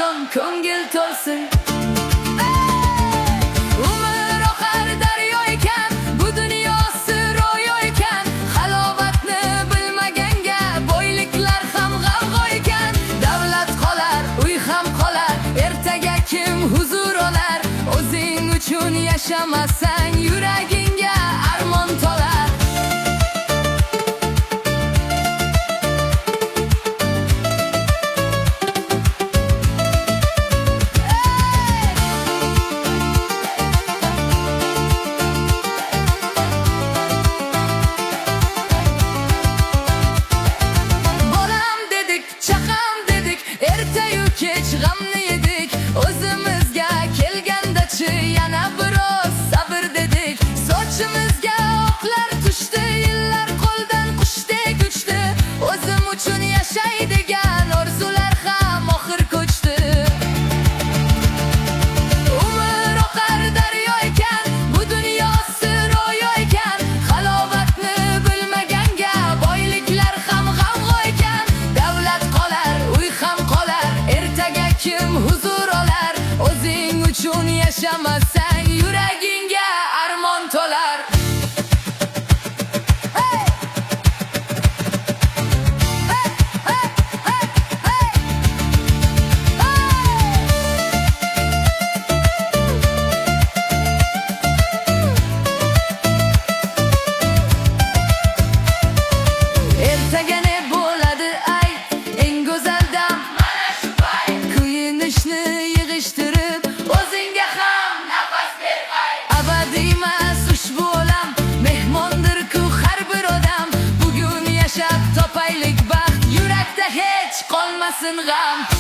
oson ko'ngil to'lsin. Umr oqar daryo ekan, bu dunyosi ro'yo ekan. Halovatni bilmaganga boyliklar ham g'avg'o ekan. Davlat qolar, uy ham qolar, ertaga kim huzur olar? O'zing uchun yashamasang yuragingga armon to'lar. Ertayu kech g'amni yedik, o'zimizga kelgandachi yana biroz sabr dedik. Sochimizga oqlar tushdi, yillar qo'ldan qushdek uchdi. O'zim uchun yashaydigan orzular ham oxir ko'chdi. Umr oqar daryo ekan, bu dunyosi ro'yo ekan. Halovatni bilmaganga boyliklar ham g'avg'o ekan. Davlat qolar, uy ham qolar, ertaga kim huzur olar? O'zing uchun yashamasang yuragingga armon to'lar. Ertaga ne bo'ladi ay, eng go'zal dam mana shu payt. Kuyinishni yig'ishtirib, o'zingga ham nafas ber ay. Abadiy emas ushbu olam, mehmondir-ku har bir odam. Bugun yashab topaylik baxt, yurakda hech qolmasin g'am.